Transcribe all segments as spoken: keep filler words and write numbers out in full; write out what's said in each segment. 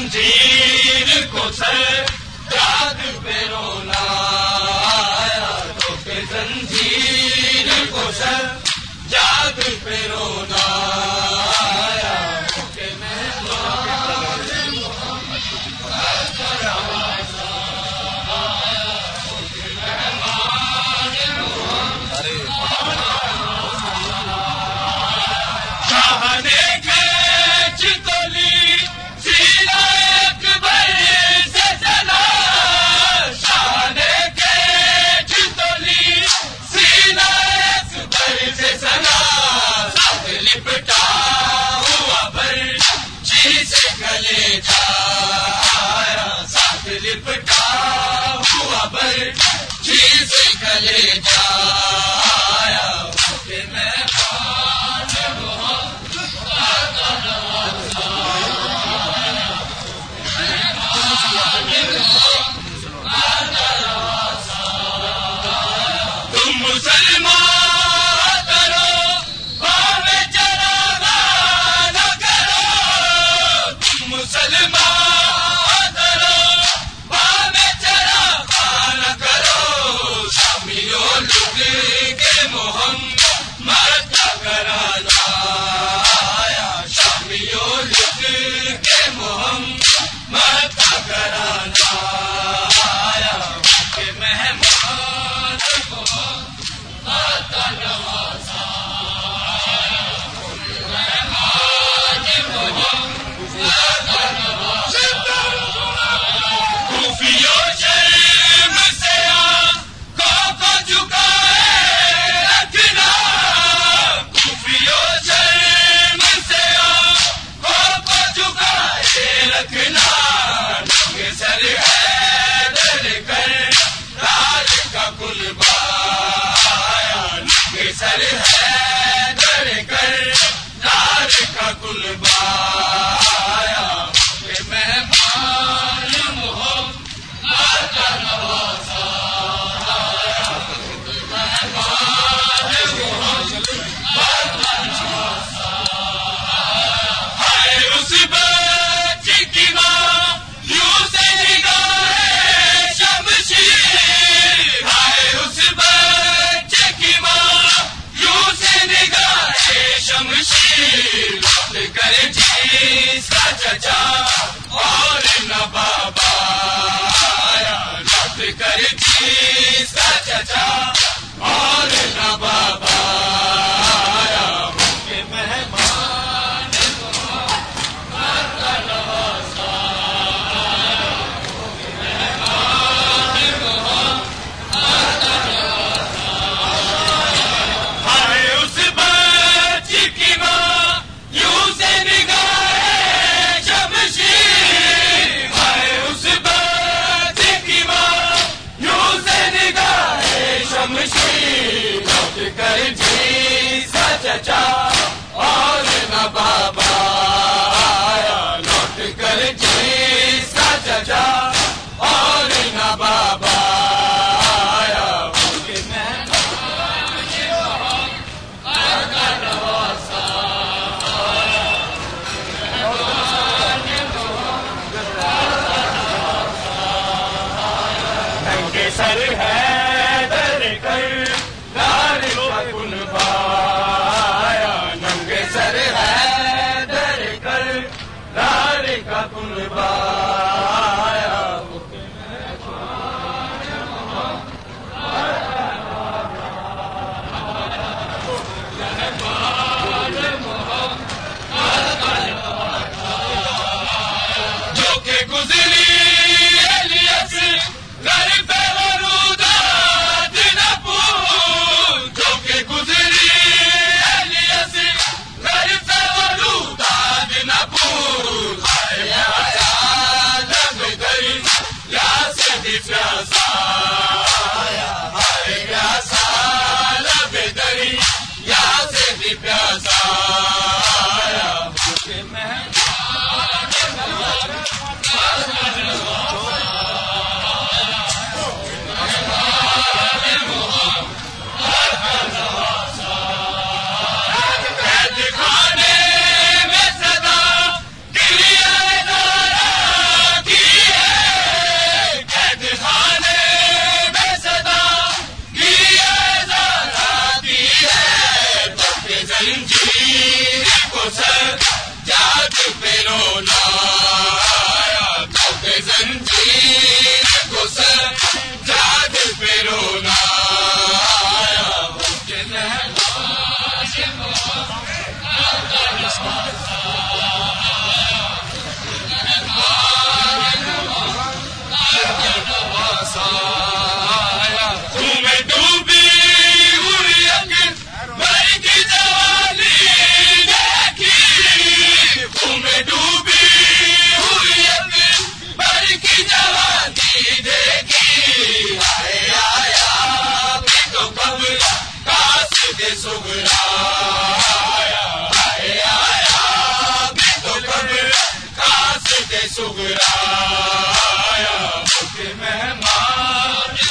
زنجیر کو سجاد پہ رونا آیا، تو کہ زنجیر کو سجاد پہ رونا آیا، کہ لپٹا ہوا بر چیز گلے جایا، کہ میں تم مسلمان کرو بام چراغا نہ کرو، تم مسلمان کرو بام چراغا نہ کرو، شامیوں لٹ کے محمد کا گھرانہ آیا، شامیوں لٹ کے محمد کا گھرانہ آیا، کہ مہمان کو آتا نوازا، خوفیوں شرم سے آنکھوں کو جھکائے رکھنا، خوفیوں شرم سے آنکھوں کو جھکائے رکھنا، ننگے سر حیدر کر راج کا کلبہ آیا، ننگے سر حیدر کر راج کا کلبہ آیا، کہ مہمان محمد کا نوازا آیا، مہمان محمد کا نوازا آیا، ہائے اس بچی کی ماں یوں سے نگاہ شمشیر، ہائے اس بچے کی ماں یوں سے نگاہ شمشیر، لوٹ کر جیس کا چچا اور نہ بابا آیا، لوٹ کر جیس کا چچا اور نہ بابا آیا، کہ مہمان محمد کا نوازا آیا، کہ مہمان محمد کا نوازا آیا، ہائے اس بچی کی ماں یوں سے نگاہ شمشیر، ہائے اس بچی کی ماں یوں سے نگاہ شمشیر، لوٹ کر جیس کا چچا اور نہ بابا آیا، لوٹ کر جیس کا چچا اور نہ بابا آیا، کہ مہمان محمد کا نوازا آیا، ننگے سر حیدر کر لال کا کلبہ آیا، ننگے سر حیدر کر لال کا کلبہ آیا، کہ مہمان محمد کا نوازا آیا، مہمان محمد کا نوازا آیا، جو کہ گزری الیاس گھر پہ ورودات نہ پھول، جو کہ گزری الیاس گھر پہ ورودات نہ پھول، آیا لب دریا سے بھی پیاسا آیا، آیا لب دریا سے بھی پیاسا آیا، کہ مہمان محمد کا نوازا خانے میں صدا گری پہ رونا آیا تو کہ زنجیر کو سجا دل پہ رونا آیا کہ تمہیں ڈوبی ہوئی اکبر کی جوانی دیکھی تمہیں ڈوبی ہوئی اکبر کی جوانی دیکھی آئے آیا بھی تو کب قاصد صغرا آیا آئے آیا بھی تو کب قاصد صغرا آیا کہ مہمان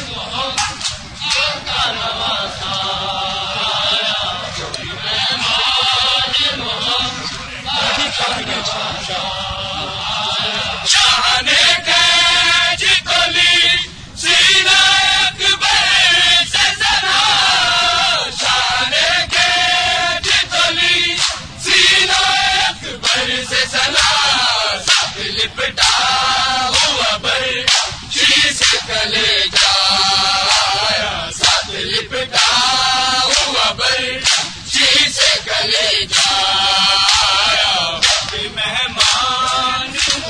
شاہ نے کیج کو لی سینہ اکبر سے سنا شاہ نے کیج کو لی سینہ اکبر سے سنا ساتھ لپٹا ہوا بر شیش کلے جایا ساتھ لپٹا ہوا بر شیش کلے جایا مہمان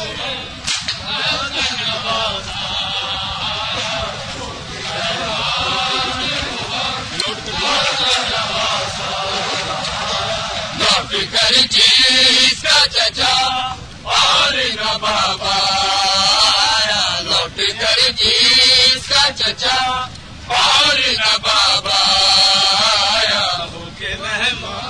لوٹ کر جیس کا چچا اور نہ بابا آیا لوٹ کر جیس کا چچا اور نہ بابا آیا ہو کے مہمان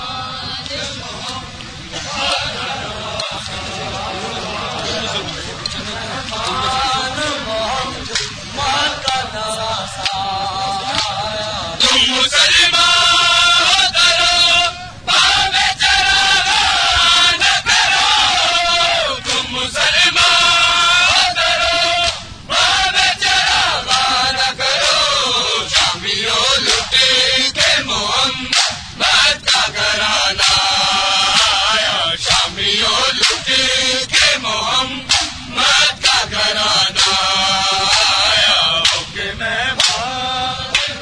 تم مسلمان کرو باب چراغاں نہ کرو تم مسلمان کرو باب چراغاں نہ کرو شامیوں لٹ کے محمد کا گھرانہ آیا شامیوں لٹ کے محمد کا گھرانہ آیا کہ مہمان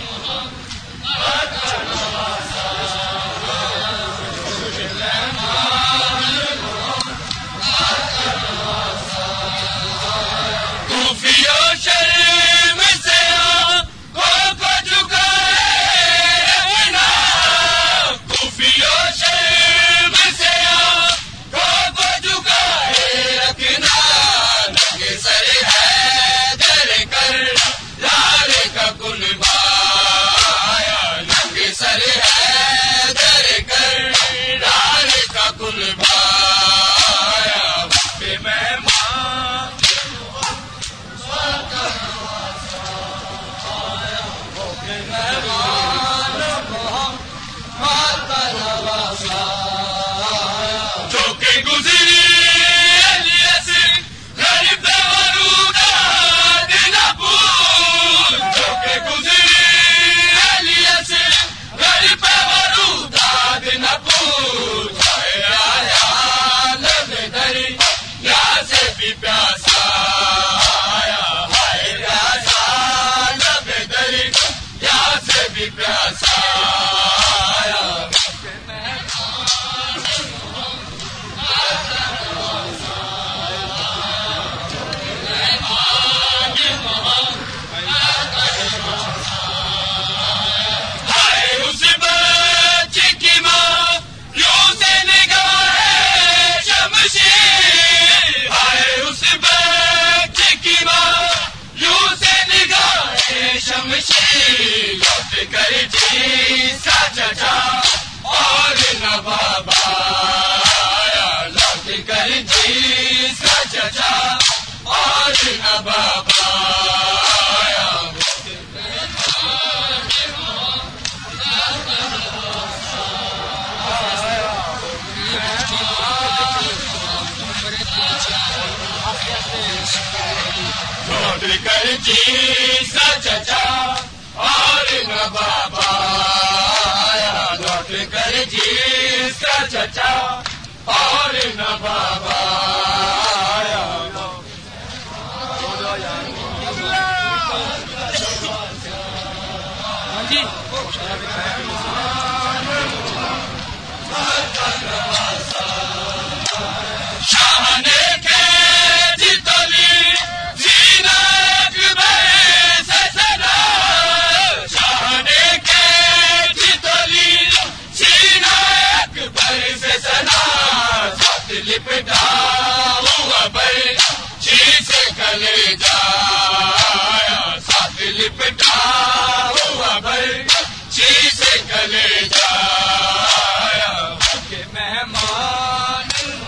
خوفیوں شرم سے آنکھوں کو جھکائے رکھنا خوفیوں شرم سے آنکھوں کو جھکائے رکھنا ننگ سر ہے در کر لال کا کنبا آیا ننگ سر ہے در کر لال کا کنبا آیا بے مہمان جو کہ گزری غریب وروداد نہ پور جو کہ گزری غریب وروداد نہ پور آیا لب دریا سے بھی پیاسا آیا ہائے پیاسا لب دریا سے بھی پیاسا آیا اس بچے کی ماں یوں سے نگاہ شمشیر ہائے اس بچے کی ماں یوں سے نگاہ شمشیر لوٹ کر جی سا چچا اور نہ بابا آیا لوٹ کر جی سا چچا اور نہ بابا آیا لوٹ کر جی سا چچا اور نہ بابا آیا لوٹ کر جی سا چچا اور نہ بابا آیا جی شاہ نے کھینچی تلی سینہ اکبر سے صدا شاہ نے کھینچی تلی سینہ اکبر سے صدا ساتھ لپٹا ہوا بر چیز کلے جایا ساتھ لپٹا ہوا بر چیز کلے جایا کہ مہمان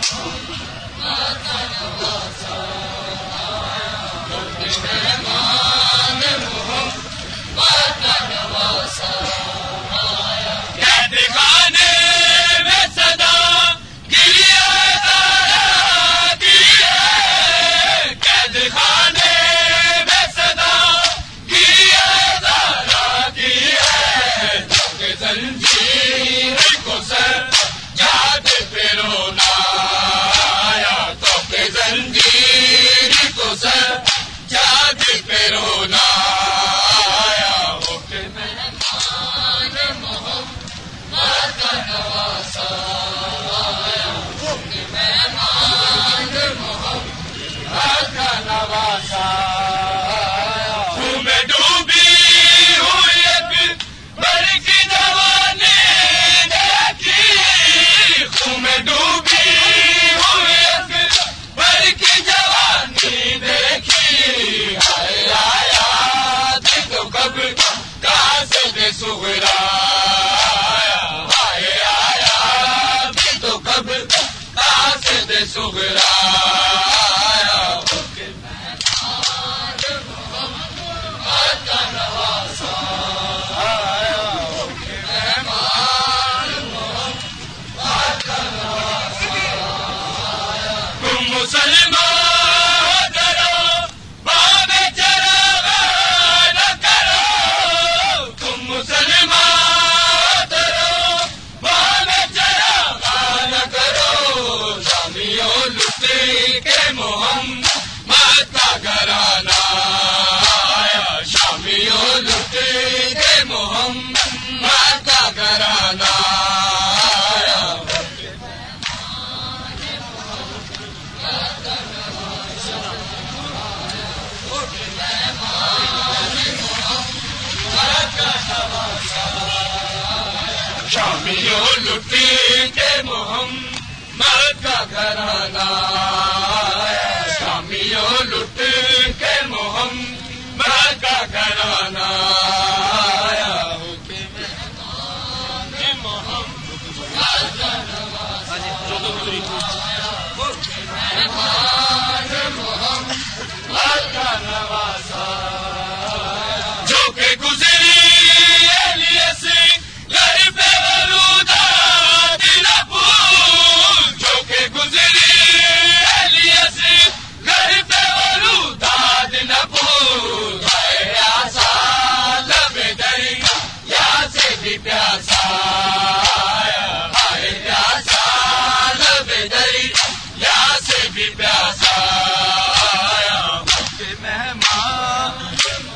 قید خانے میں صدا گریہ دارا کی ہے قید خانے میں صدا گریہ دارا کی ہے کہ زنجیر کو سر جاد پہ رونا آیا تو کہ زنجیر کو سر جاد پہ رونا آیا ہو کہ مہمان محمد کا نواسا آیا ہو کہ مہمان محمد کا نواسا آیا ہوں میں ڈوبی ہوئی ایک بر کی جوانی دیکھی ہوں میں ڈوبی ہوئی ایک بر کی جوانی دیکھی ہائے آیا دیکھو کب کاسد سغرا ہائے آیا دیکھو کب کاسد سغرا مسلمان کرو باب چراغاں نہ کرو تم مسلمان کرو باب چراغاں نہ کرو شامیوں لٹی کے محمد کا گھرانہ آیا شامیوں لٹی کے محمد کا گھرانہ آیا شامیوں لٹی کے محمد کا گھرانہ شامیوں لٹی کے محمد کا گھرانہ جو کہ گزری الیس گھر پہ ولودا دلپور جو کہ گزری الیس گھر پہ ولودا دلپور ہے آسا لب دریا سے بھی پیاسا ہے پیاسا لب دریا سے بھی پیاسا مہمان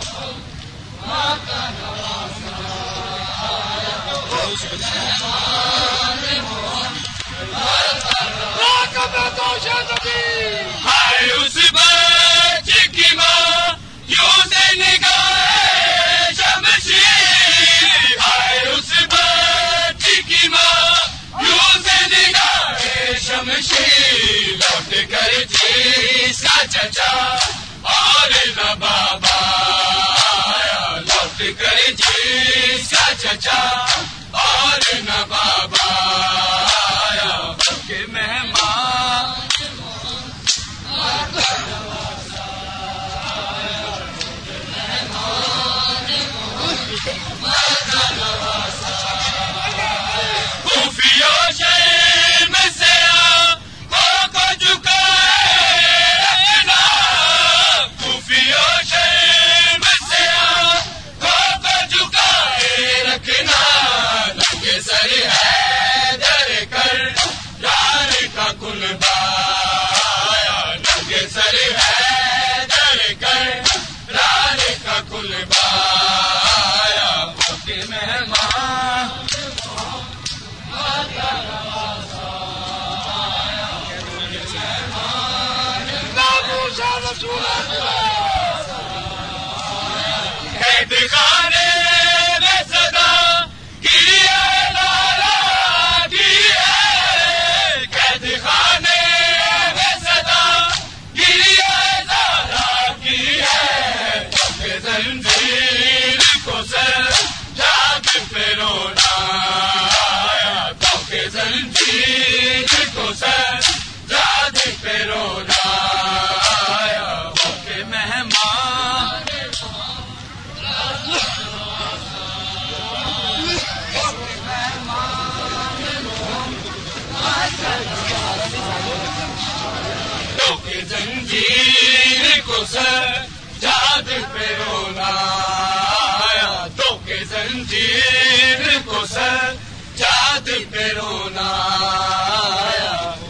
ہائے اس بچے کی ماں یوں سے نگاہ شمشیر ہائے اس بچے کی ماں یوں سے نگاہ شمشیر لوٹ کر جی سا چچا اور نہ بابا آیا لوٹ کر جی سا چچا اور نہ بابا آیا کہ مہمان خفیہ شہر میں سے آنکھوں کو جھکائے رکھنا خفیہ شہر میں سے آنکھوں کو جھکائے رکھنا لگے سر ہے قید خانے میں صدا کی ہے لالا کی ہے، قید خانے میں صدا کی ہے لالا کی ہے، کہ زنجیر کو سجاد پہ رونا آیا، تو کہ زنجیر کو سجاد پہ رونا آیا، وہ کہ مہمان تو کہ زنجیر کو سجاد پہ رونا آیا، تو کہ زنجیر کو سجاد پہ رونا آیا،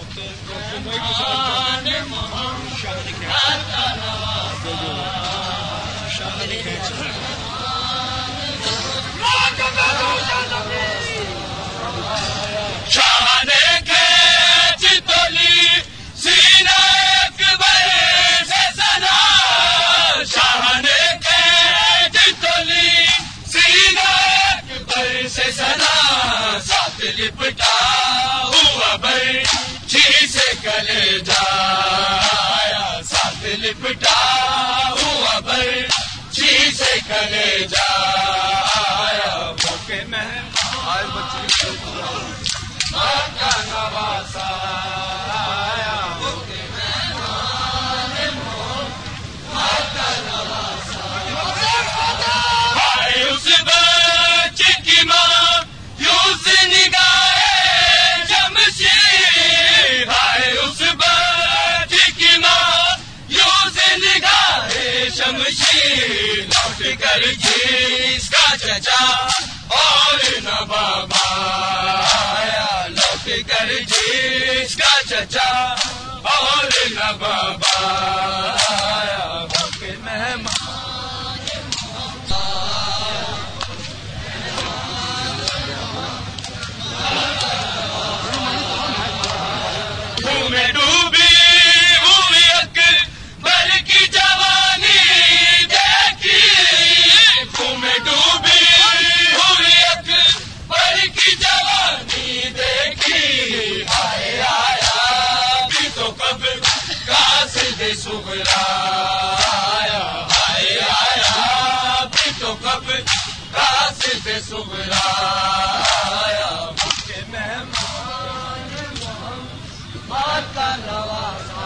شاہ نے کھینچ تو لی سینہ اکبر سے سنا، شاہ نے کھینچ تو لی سینہ اکبر سے سنا، ساتھ لپٹا ہوا برچھی سے کلے جایا، ساتھ لپٹا ہوا برچھی سے کلے جایا، وہ کہ میں کا نواسا آیا، وہ کہ ہائے اس بچے کی ماں یوں سے نگاہ جمشید، ہائے اس بچے کی ماں یوں سے نگاہ شمشیر، لوٹ کر جس کا چچا اور نہ بابا آیا، لوٹ کر جس کا چچا اور نہ بابا آیا، وہ کہ مہمان میں ڈوبی ہوئی اکبر کی جوانی دیکھی، خوں میں ڈوبی ہوئی اکبر کی جوانی دیکھی، ہائے آیا بھی تو کب قاصد صغرا آیا، ہائے آیا بھی تو کب قاصد صغرا آیا، کہ مہمان محمد کا نواسا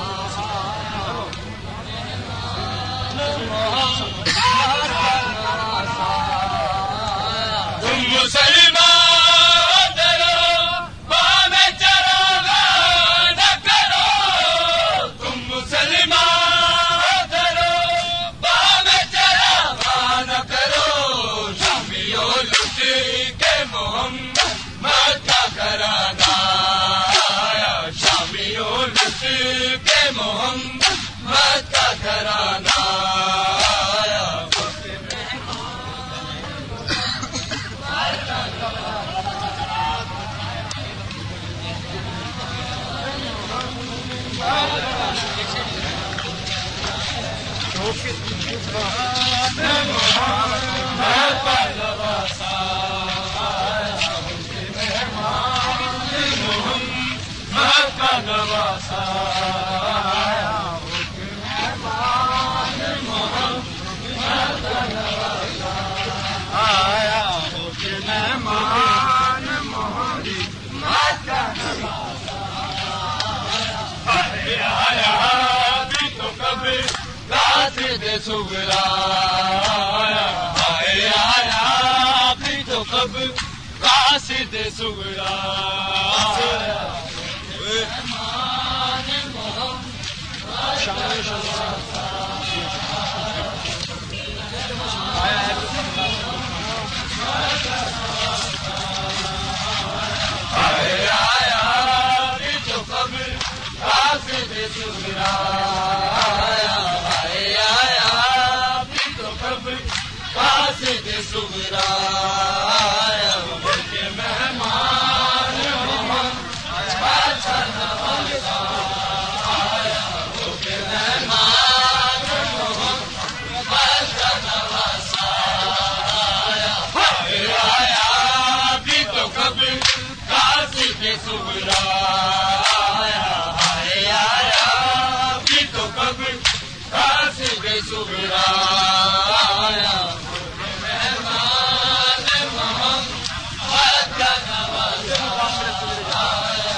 تم مسلمان ڈرو بام چراغا نہ کرو، تم مسلمان ڈرو بام چراغا نہ کرو، شامیوں لٹ کے محمد کا گھرانہ آیا، شامیوں لٹ کے محمد کا گھرانہ آیا، قاصد صغرا آیا، ہائے آیا بھی تو کب قاصد صغرا آیا، ہائے آیا بھی تو کب قاصد صغرا آیا، ہائے آیا بھی تو کب قاصد صغرا آیا، وہ کہ مہمان محمد کا نواسا آیا، وہ کہ مہمان سغرا آیا مہمان محمد کا نوازا آیا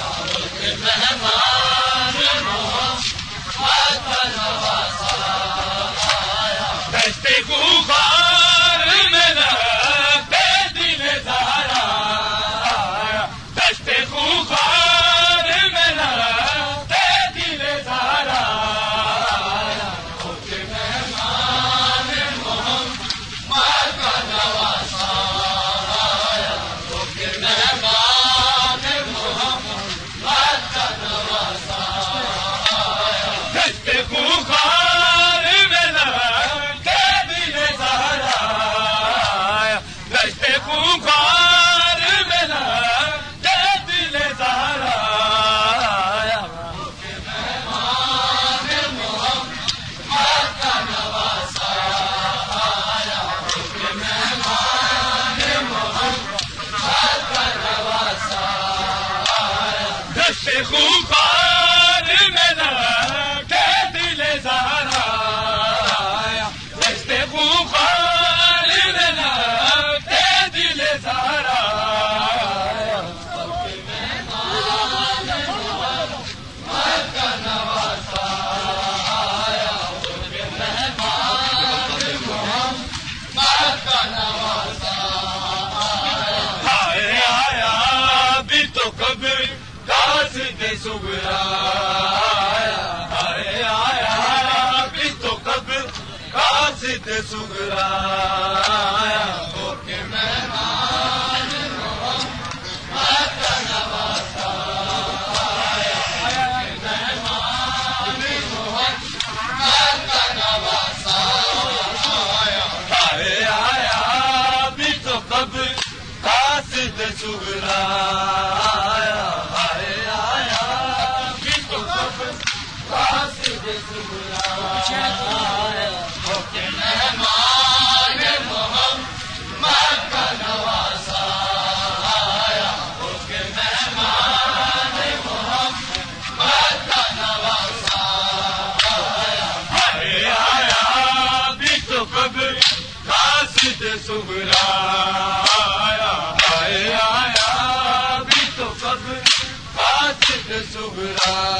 مہمان محمد کا نوازا آیا دشتے غبار میں لگتے دل زہرا آیا دشتے غبار میں لگتے دل زہرا آیا مہمان محمد کا نوازا آیا مہمان محمد کا نوازا آیا دشتے غبار میں لگتے دل زہرا آیا دشتے غبار میں لگتے دل زہرا آیا مہمان محمد کا نوازا آیا مہمان محمد کا نوازا آیا دشتے غبار میں لگتے دل زہرا آیا دشتے غبار میں لگتے دل زہرا آیا مہمان محمد کا نوازا آیا مہمان محمد کا نوازا آیا آیا بھی تو قبر قاصد صغرا آیا آیا بھی تو قبر قاصد صغرا آیا مہمان محمد کا نوازا آیا مہمان محمد کا نوازا آیا آیا بھی تو قبر قاصد صغرا آیا آیا بھی تو قبر قاصد صغرا آیا مہمان محمد کا نوازا آیا مہمان محمد کا نوازا آیا آیا بھی تو قبر قاصد صغرا آیا آیا بھی تو قبر قاصد صغرا